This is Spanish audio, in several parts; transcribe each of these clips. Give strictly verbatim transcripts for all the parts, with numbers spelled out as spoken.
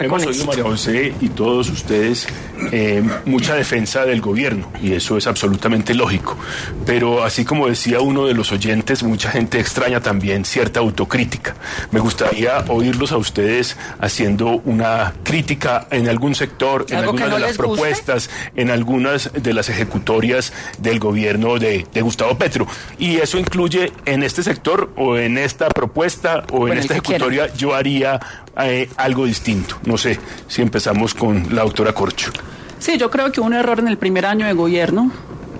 Hemos oído, María José, y todos ustedes, eh, mucha defensa del gobierno, y eso es absolutamente lógico. Pero así como decía uno de los oyentes, mucha gente extraña también cierta autocrítica. Me gustaría oírlos a ustedes haciendo una crítica en algún sector, en algunas no de las propuestas, guste? en algunas de las ejecutorias del gobierno de, de Gustavo Petro. Y eso incluye en este sector, o en esta propuesta, o bueno, en esta ejecutoria, quiera. yo haría eh, algo distinto. No sé si empezamos con la doctora Corcho. Sí, yo creo que hubo un error en el primer año de gobierno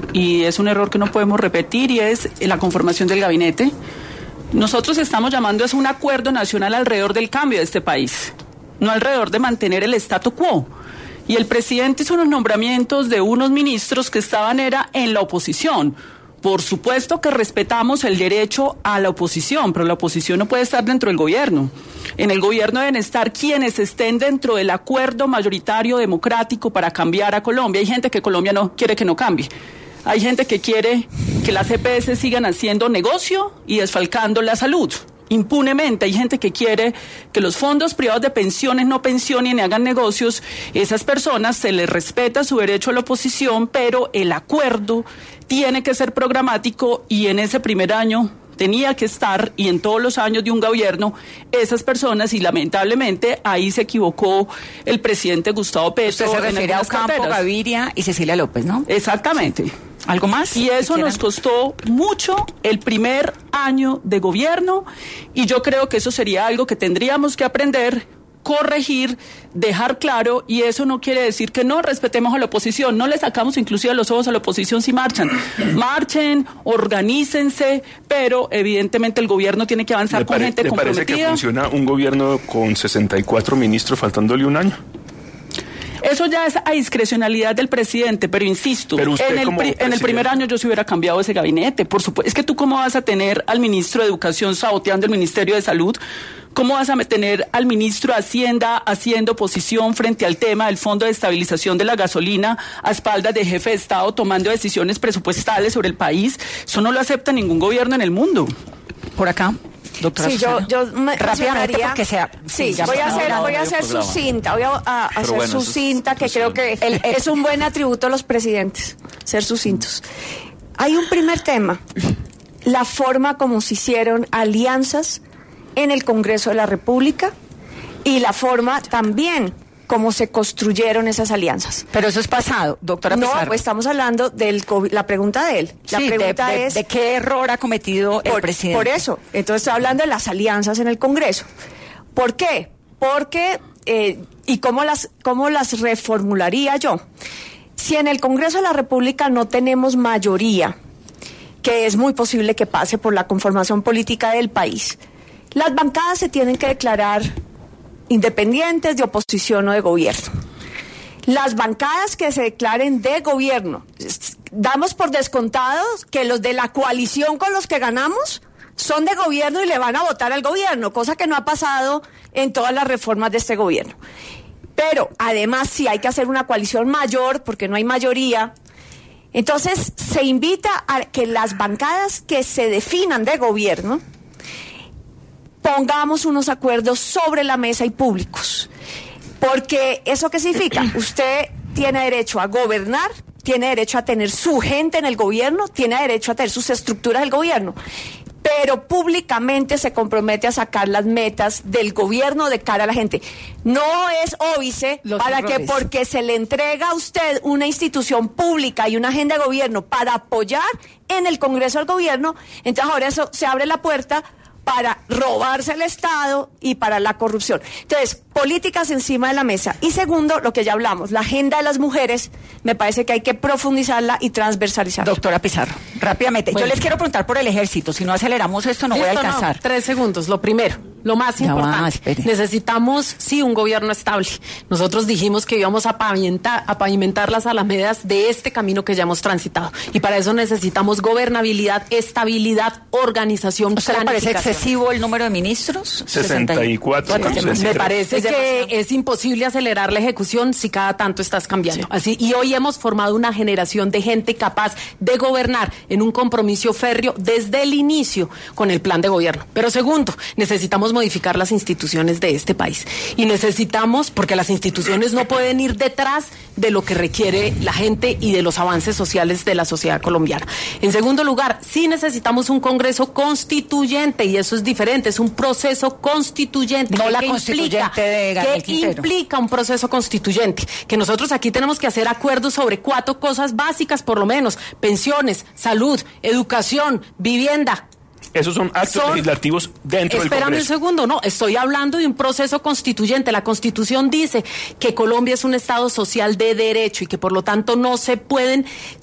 y es un error que no podemos repetir, y es la conformación del gabinete. Nosotros estamos llamando a un acuerdo nacional alrededor del cambio de este país, no alrededor de mantener el statu quo. Y el presidente hizo unos nombramientos de unos ministros que estaban era en la oposición. Por supuesto que respetamos el derecho a la oposición, pero la oposición no puede estar dentro del gobierno. En el gobierno deben estar quienes estén dentro del acuerdo mayoritario democrático para cambiar a Colombia. Hay gente que Colombia no quiere que no cambie. Hay gente que quiere que las E P S sigan haciendo negocio y desfalcando la salud impunemente. Hay gente que quiere que los fondos privados de pensiones no pensionen y hagan negocios. Esas personas se les respeta su derecho a la oposición, pero el acuerdo tiene que ser programático, y en ese primer año tenía que estar, y en todos los años de un gobierno, esas personas, y lamentablemente ahí se equivocó el presidente Gustavo Petro. Usted se refiere a Ocampo, Gaviria y Cecilia López, ¿no? Exactamente. ¿Algo más? Y eso nos costó mucho el primer año de gobierno, y yo creo que eso sería algo que tendríamos que aprender, corregir, dejar claro, y eso no quiere decir que no respetemos a la oposición, no le sacamos inclusive los ojos a la oposición si marchan. Marchen, organícense, pero evidentemente el gobierno tiene que avanzar con gente comprometida. ¿Le parece que funciona un gobierno con sesenta y cuatro ministros faltándole un año? Eso ya es a discrecionalidad del presidente, pero insisto, pero en, el pri- en el primer año yo se hubiera cambiado ese gabinete, por supuesto. Es que tú cómo vas a tener al ministro de Educación saboteando el Ministerio de Salud, cómo vas a tener al ministro de Hacienda haciendo oposición frente al tema del Fondo de Estabilización de la Gasolina a espaldas del jefe de Estado tomando decisiones presupuestales sobre el país. Eso no lo acepta ningún gobierno en el mundo. Por acá. Doctora sí, yo, yo me rápidamente porque sea, sí, sí voy a hacer, voy a hacer sucinta, voy a, a hacer bueno, sucinta, que creo que el, es un buen atributo a los presidentes, ser sucintos. Hay un primer tema, la forma como se hicieron alianzas en el Congreso de la República y la forma también cómo se construyeron esas alianzas. Pero eso es pasado, doctora Pizarro. No, pues estamos hablando de la pregunta de él. La sí, pregunta de, de, es... ¿de qué error ha cometido el por, presidente? Por eso, entonces estoy hablando de las alianzas en el Congreso. ¿Por qué? Porque, eh, y cómo las, cómo las reformularía yo. Si en el Congreso de la República no tenemos mayoría, que es muy posible que pase por la conformación política del país, las bancadas se tienen que declarar independientes, de oposición o de gobierno. Las bancadas que se declaren de gobierno, damos por descontados que los de la coalición con los que ganamos son de gobierno y le van a votar al gobierno, cosa que no ha pasado en todas las reformas de este gobierno. Pero además sí hay que hacer una coalición mayor porque no hay mayoría. Entonces se invita a que las bancadas que se definan de gobierno pongamos unos acuerdos sobre la mesa y públicos. Porque ¿eso qué significa? Usted tiene derecho a gobernar, tiene derecho a tener su gente en el gobierno, tiene derecho a tener sus estructuras del gobierno, pero públicamente se compromete a sacar las metas del gobierno de cara a la gente. No es óbice para que porque se le entrega a usted una institución pública y una agenda de gobierno para apoyar en el Congreso al gobierno, entonces ahora eso se abre la puerta para robarse el Estado y para la corrupción. Entonces, políticas encima de la mesa. Y segundo, lo que ya hablamos, la agenda de las mujeres, me parece que hay que profundizarla y transversalizarla. Doctora Pizarro, rápidamente. Bueno. Yo les quiero preguntar por el ejército. Si no aceleramos esto, no Listo, voy a alcanzar. No, tres segundos. Lo primero, lo más ya importante. Va, necesitamos, sí, un gobierno estable. Nosotros dijimos que íbamos a pavimentar, a pavimentar las alamedas de este camino que ya hemos transitado. Y para eso necesitamos gobernabilidad, estabilidad, organización, ¿usted le parece excesivo el número de ministros? sesenta y cuatro. Me parece que es imposible acelerar la ejecución si cada tanto estás cambiando. Sí. Así, y hoy hemos formado una generación de gente capaz de gobernar en un compromiso férreo desde el inicio con el plan de gobierno. Pero segundo, necesitamos modificar las instituciones de este país. Y necesitamos, porque las instituciones no pueden ir detrás de lo que requiere la gente y de los avances sociales de la sociedad colombiana. En segundo lugar, sí necesitamos un Congreso constituyente, y eso es diferente, es un proceso constituyente. No la ¿Qué constituyente implica? de Gabriel ¿Qué Quintero? implica un proceso constituyente? Que nosotros aquí tenemos que hacer acuerdos sobre cuatro cosas básicas, por lo menos: pensiones, salud, educación, vivienda. Esos son actos son, legislativos dentro del Congreso. Espérame un segundo, no, estoy hablando de un proceso constituyente. La Constitución dice que Colombia es un Estado social de derecho y que por lo tanto no se pueden,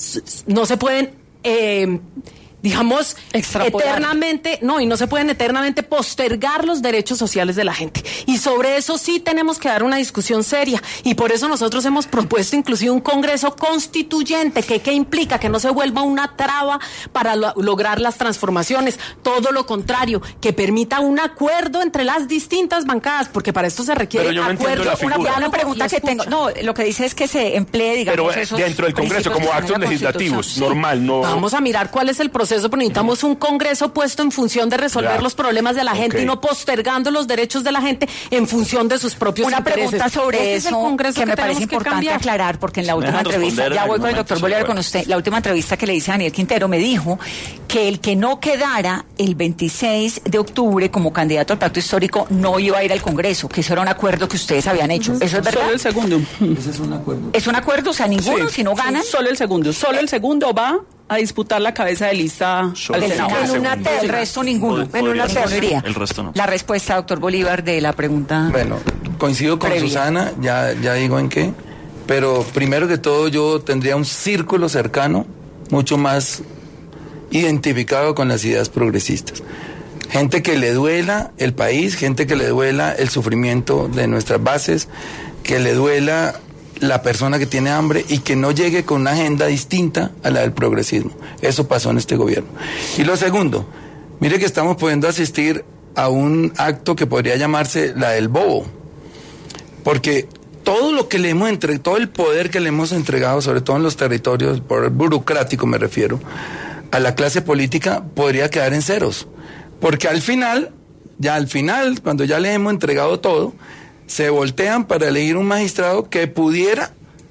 no se pueden, eh, digamos, eternamente, no, y no se pueden eternamente postergar los derechos sociales de la gente. Y sobre eso sí tenemos que dar una discusión seria. Y por eso nosotros hemos propuesto inclusive un Congreso constituyente, que ¿qué implica? Que no se vuelva una traba para lo, lograr las transformaciones. Todo lo contrario, que permita un acuerdo entre las distintas bancadas, porque para esto se requiere Pero yo no acuerdo. La figura. Una, una pregunta que tengo, no, lo que dice es que se emplee, digamos, Pero esos dentro del Congreso, como actos legislativos, normal, no... Vamos a mirar cuál es el proceso. Pero necesitamos un Congreso puesto en función de resolver ya. los problemas de la gente, okay. y no postergando los derechos de la gente en función de sus propios Una intereses. pregunta sobre Ese eso es el Congreso que me que parece importante que aclarar, porque en la última entrevista, ya voy con el doctor Bolívar con usted, la última entrevista que le hice a Daniel Quintero me dijo que el que no quedara el veintiséis de octubre como candidato al pacto histórico no iba a ir al Congreso, que eso era un acuerdo que ustedes habían hecho. Uh-huh. ¿Eso es verdad? Solo el segundo. Ese es un acuerdo. ¿Es un acuerdo? O sea, ninguno, sí, si no ganan. Sí, solo el segundo. Solo el segundo va a disputar la cabeza de lista al Senado. En una terna, el resto ninguno. En una terna. El resto no. La respuesta, doctor Bolívar, de la pregunta. Bueno, coincido con previa. Susana, ya, ya digo en qué, pero primero que todo yo tendría un círculo cercano, mucho más identificado con las ideas progresistas. Gente que le duela el país, gente que le duela el sufrimiento de nuestras bases, que le duela la persona que tiene hambre y que no llegue con una agenda distinta a la del progresismo. Eso pasó en este gobierno. Y lo segundo, mire que estamos pudiendo asistir a un acto que podría llamarse la del bobo, porque todo lo que le hemos entregado, todo el poder que le hemos entregado, sobre todo en los territorios, el poder burocrático me refiero, a la clase política, podría quedar en ceros, porque al final, ya al final, cuando ya le hemos entregado todo, se voltean para elegir un magistrado que pudiera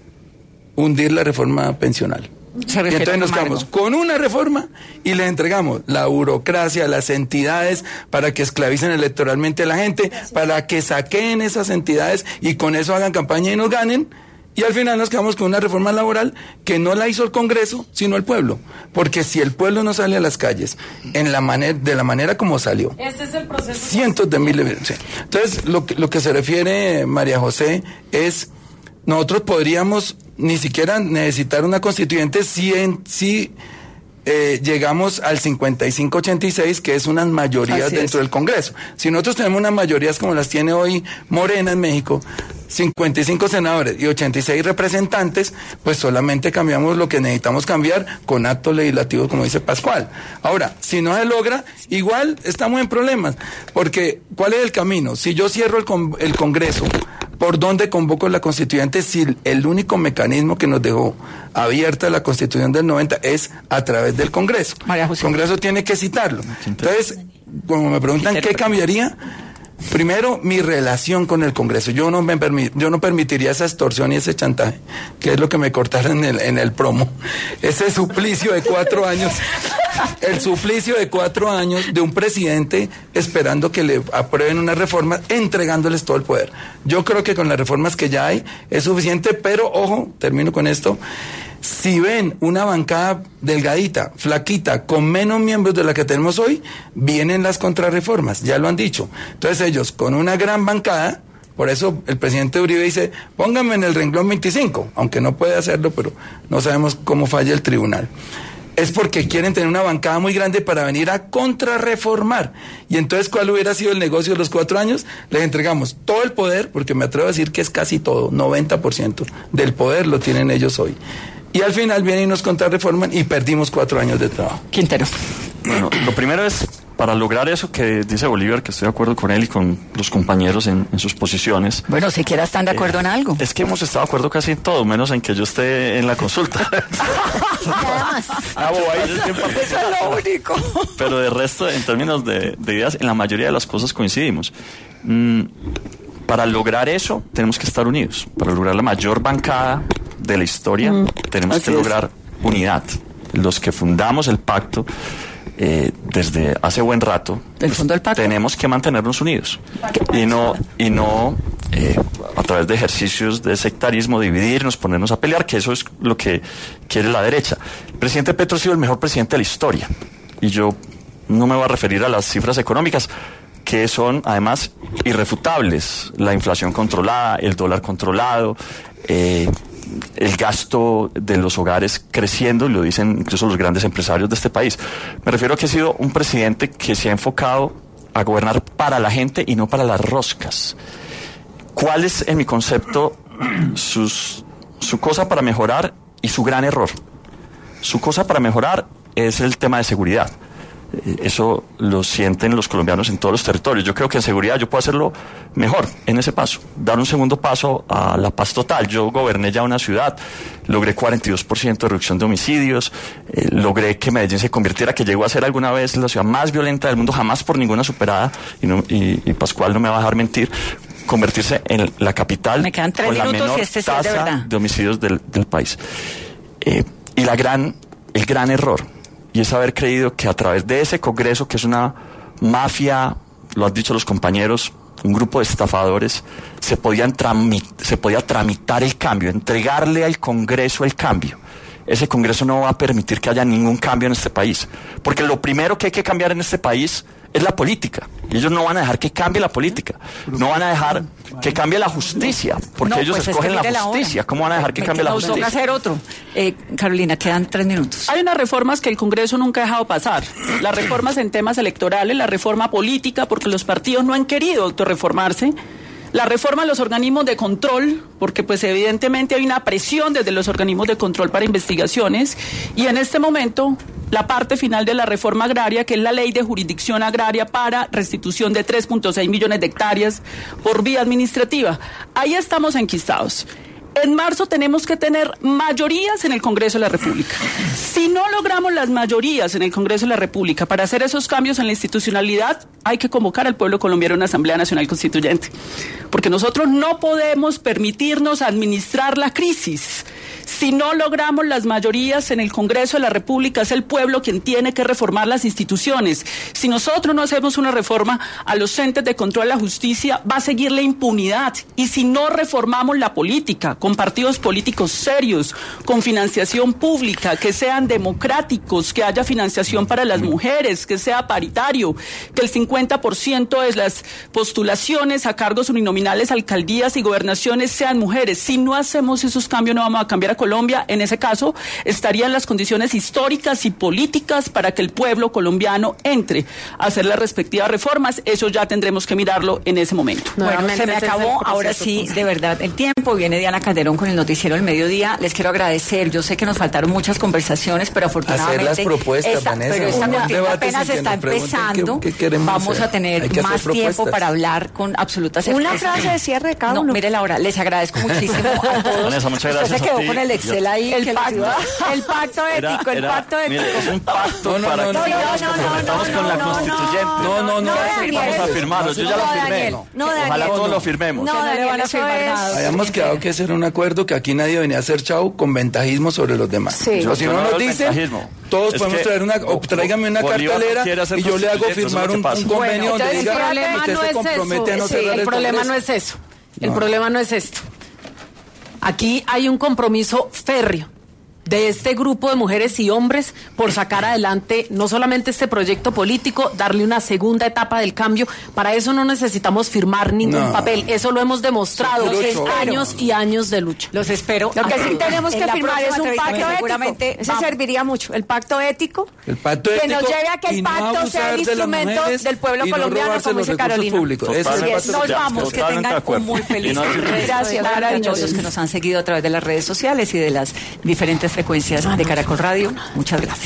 hundir la reforma pensional. Y entonces nos quedamos con una reforma y le entregamos la burocracia, las entidades para que esclavicen electoralmente a la gente, para que saqueen esas entidades y con eso hagan campaña y nos ganen. Y al final nos quedamos con una reforma laboral que no la hizo el Congreso, sino el pueblo. Porque si el pueblo no sale a las calles en la manera, de la manera como salió, este es el proceso. Cientos de miles de... Sí. Entonces, lo que, lo que se refiere, María José, es nosotros podríamos ni siquiera necesitar una constituyente si, en, si eh, llegamos al cincuenta y cinco ochenta y seis, que es unas mayorías Así dentro es. del Congreso. Si nosotros tenemos unas mayorías como las tiene hoy Morena en México, cincuenta y cinco senadores y ochenta y seis representantes, pues solamente cambiamos lo que necesitamos cambiar con actos legislativos, como dice Pascual. Ahora, si no se logra, igual estamos en problemas, porque ¿cuál es el camino? Si yo cierro el, con, el Congreso, ¿por dónde convoco la constituyente si el único mecanismo que nos dejó abierta la Constitución del noventa es a través del Congreso? María José. El Congreso tiene que citarlo. Entonces, como me preguntan qué cambiaría, primero, mi relación con el Congreso. Yo no me permi- yo no permitiría esa extorsión y ese chantaje, que es lo que me cortaron en el, en el promo. Ese suplicio de cuatro años, el suplicio de cuatro años de un presidente esperando que le aprueben una reforma, entregándoles todo el poder. Yo creo que con las reformas que ya hay es suficiente, pero ojo, termino con esto. Si ven una bancada delgadita, flaquita, con menos miembros de la que tenemos hoy, vienen las contrarreformas, ya lo han dicho. Entonces ellos, con una gran bancada, por eso el presidente Uribe dice, pónganme en el renglón veinticinco, aunque no puede hacerlo, pero no sabemos cómo falla el tribunal. Es porque quieren tener una bancada muy grande para venir a contrarreformar. Y entonces, ¿cuál hubiera sido el negocio de los cuatro años? Les entregamos todo el poder, porque me atrevo a decir que es casi todo, noventa por ciento del poder lo tienen ellos hoy. Y al final vienen y nos contrarreforman y perdimos cuatro años de trabajo. Quintero. Bueno, lo primero es para lograr eso que dice Bolívar, que estoy de acuerdo con él y con los compañeros en, en sus posiciones. Bueno, siquiera están de acuerdo eh, en algo. Es que hemos estado de acuerdo casi en todo, menos en que yo esté en la consulta. Nada más. Ah, Eso es lo único. Pero de resto, en términos de, de ideas, en la mayoría de las cosas coincidimos. Mm, para lograr eso, tenemos que estar unidos. Para lograr la mayor bancada de la historia, mm, tenemos que es. lograr unidad. Los que fundamos el pacto Eh, desde hace buen rato, ¿El fondo del pacto? tenemos que mantenernos unidos y no y no eh, a través de ejercicios de sectarismo dividirnos, ponernos a pelear, que eso es lo que quiere la derecha. El presidente Petro ha sido el mejor presidente de la historia y yo no me voy a referir a las cifras económicas, que son además irrefutables: la inflación controlada, el dólar controlado, eh, el gasto de los hogares creciendo, y lo dicen incluso los grandes empresarios de este país. Me refiero a que ha sido un presidente que se ha enfocado a gobernar para la gente y no para las roscas. ¿Cuál es, en mi concepto, sus, su cosa para mejorar y su gran error? Su cosa para mejorar es el tema de seguridad. Eso lo sienten los colombianos en todos los territorios. Yo creo que en seguridad yo puedo hacerlo mejor en ese paso, dar un segundo paso a la paz total. Yo goberné ya una ciudad, logré cuarenta y dos por ciento de reducción de homicidios, eh, logré que Medellín se convirtiera, que llegó a ser alguna vez la ciudad más violenta del mundo, jamás por ninguna superada, y, no, y, y Pascual no me va a dejar mentir, convertirse en la capital me quedan tres con la minutos menor y este sí tasa es de, verdad. de homicidios del, del país. Eh, y la gran, el gran error, y es haber creído que a través de ese Congreso, que es una mafia, lo han dicho los compañeros, un grupo de estafadores, se, podían tramit, se podía tramitar el cambio, entregarle al Congreso el cambio. Ese Congreso no va a permitir que haya ningún cambio en este país, porque lo primero que hay que cambiar en este país es la política. Y ellos no van a dejar que cambie la política, no van a dejar que cambie la justicia, porque no, ellos pues escogen es que la justicia. La ¿Cómo van a dejar que me cambie la justicia? Nos toca hacer otro. Eh, Carolina, quedan tres minutos. Hay unas reformas que el Congreso nunca ha dejado pasar. Las reformas en temas electorales, la reforma política, porque los partidos no han querido autorreformarse. La reforma a los organismos de control, porque pues evidentemente hay una presión desde los organismos de control para investigaciones, y en este momento la parte final de la reforma agraria, que es la ley de jurisdicción agraria para restitución de tres punto seis millones de hectáreas por vía administrativa. Ahí estamos enquistados. En marzo tenemos que tener mayorías en el Congreso de la República. Si no logramos las mayorías en el Congreso de la República para hacer esos cambios en la institucionalidad, hay que convocar al pueblo colombiano a una Asamblea Nacional Constituyente. Porque nosotros no podemos permitirnos administrar la crisis. Si no logramos las mayorías en el Congreso de la República, es el pueblo quien tiene que reformar las instituciones. Si nosotros no hacemos una reforma a los entes de control de la justicia, va a seguir la impunidad. Y si no reformamos la política, con partidos políticos serios, con financiación pública, que sean democráticos, que haya financiación para las mujeres, que sea paritario, que el cincuenta por ciento de las postulaciones a cargos uninominales, alcaldías y gobernaciones sean mujeres. Si no hacemos esos cambios, no vamos a cambiar a Colombia. En ese caso, estarían las condiciones históricas y políticas para que el pueblo colombiano entre a hacer las respectivas reformas. Eso ya tendremos que mirarlo en ese momento. Bueno, se me acabó. Ahora sí, de verdad, el tiempo. Viene Diana Calderón con el noticiero del mediodía. Les quiero agradecer. Yo sé que nos faltaron muchas conversaciones, pero afortunadamente hacer las propuestas, esta, Vanessa, pero esta contienda apenas está empezando. Qué, qué Vamos hacer. a tener más tiempo para hablar con absoluta certeza. Una frase de cierre de cada no, uno. mire, Laura, les agradezco muchísimo a todos. Vanessa, muchas gracias. Usted se quedó a ti. con el Excel ahí. El que pacto, la el pacto ético, Era, el pacto era, ético. mire, es un pacto no, para no, no, que no, nos no, comprometamos no, con la no, constituyente. No, no, no. Vamos a firmarlo, yo ya lo firmé. No, Daniel. Ojalá todos lo firmemos. No, no le van a eso firmar es- nada. Habíamos quedado que hacer un acuerdo que aquí nadie venía a hacer chau con ventajismo sobre los demás. Sí. Pero si Yo no no nos veo el dicen, ventajismo. todos Es podemos que traer una, o tráigame una Bolívar no cartelera quiere hacer y yo le hago constituyente, firmar eso es un, lo que un pasa. convenio Bueno, donde entonces, diga el problema usted no se es compromete a no eso. cerrar El el problema Congreso. no es eso. El No. problema no es esto. Aquí hay un compromiso férreo de este grupo de mujeres y hombres por sacar adelante no solamente este proyecto político, darle una segunda etapa del cambio. Para eso no necesitamos firmar ningún No. papel. Eso lo hemos demostrado Seguro es yo. años y años de lucha. Los espero. Lo que a sí todos. tenemos En que la firmar es próxima un entrevista, pacto seguramente ético. Ese vamos- serviría mucho. El pacto ético. El pacto Que ético nos lleve a que el y no pacto sea abusar el de las instrumento mujeres del pueblo y no colombiano, robarse como los dice recursos Carolina. públicos. Ese es el Totalmente. pacto Nos ético. vamos, que Totalmente tengan de acuerdo. un muy feliz Y no- resto de Gracias, tarde a maravilloso. todos los que nos han seguido a través de las redes sociales y de las diferentes frecuencias de Caracol Radio. Muchas gracias.